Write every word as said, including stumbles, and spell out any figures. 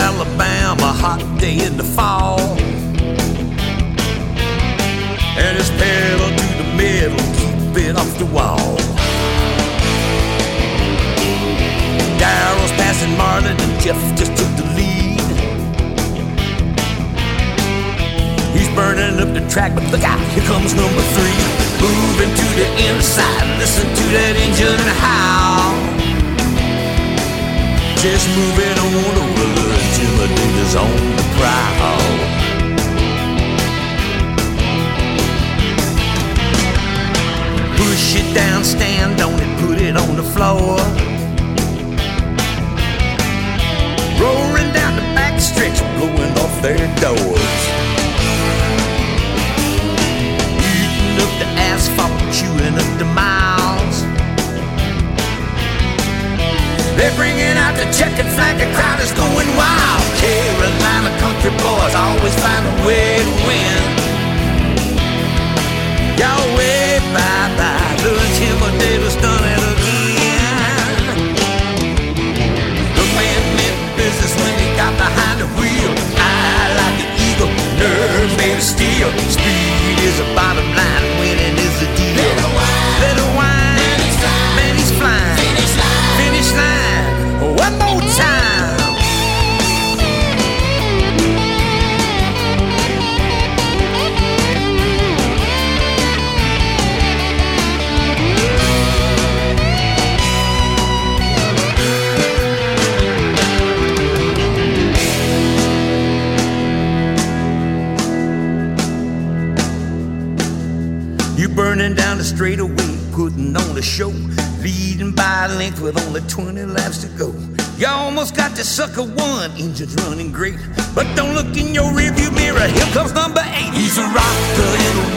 Alabama, hot day in the fall. And his pedal to the metal, keep it off the wall. Daryl's passing Marlin and Jeff just took the lead. He's burning up the track, but look out, here comes number three. Moving to the inside, listen to that engine howl. Just moving on over, the Intimidator's on the prowl. Push it down, stand on it, put it on the floor. Roaring down the back stretch, blowing off their doors. Eating up the asphalt, chewing up the miles. They're bringing out the checkered flag, the crowd is going wild. Carolina country boys always find a way to win. Y'all way bye-bye, the Intimidator's done it again. The man meant business when he got behind the wheel. Eye like an eagle, nerves made of steel. Speed is the bottom line, winning is the deal. Little wine, little wine, man he's flying. Finish line, finish line, one more time. Burning down the straightaway, putting on a show, leading by a length with only twenty laps to go. You almost got the sucker one, engine's running great, but don't look in your rearview mirror, here comes number eight. He's a rocker in a